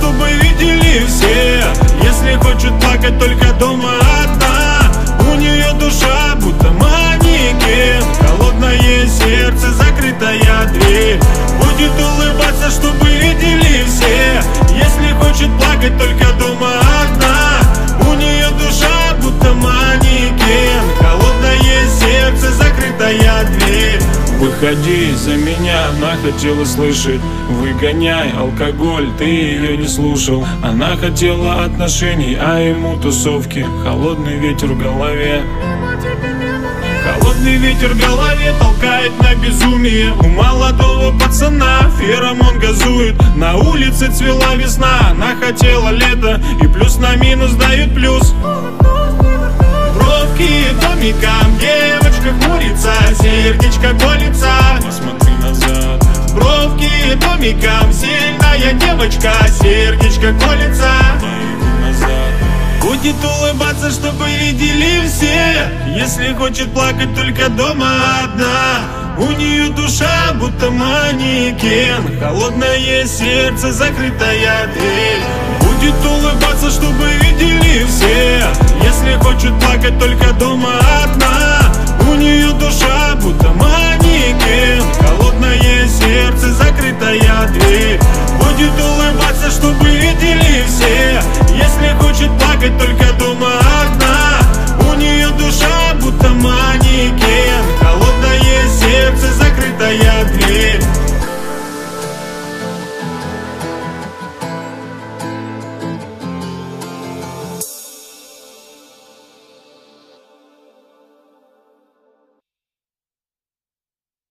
чтобы видели все. Если хочет плакать, только дома одна. У нее душа будто манекен, холодное сердце, закрытая дверь. Будет улыбаться, чтобы видели все. Если хочет плакать, только дома одна. У нее душа будто манекен, холодное сердце, закрытая дверь. Выходи за меня, она хотела слышать. Выгоняй алкоголь, ты ее не слушал. Она хотела отношений, а ему тусовки. Холодный ветер в голове. Холодный ветер в голове толкает на безумие. У молодого пацана феромон газует. На улице цвела весна, она хотела лето. И плюс на минус дают плюс. Бровки домиком, девочка хмурится, сердечко колется. Не смотри назад. Бровки домиком, сильная девочка, сердечко колется. Не иди назад. Будет улыбаться, чтобы видели все. Если хочет плакать, только дома одна. У нее душа будто манекен, холодное сердце, закрытая дверь. Будет улыбаться, чтобы видели все. Если хочет плакать, только дома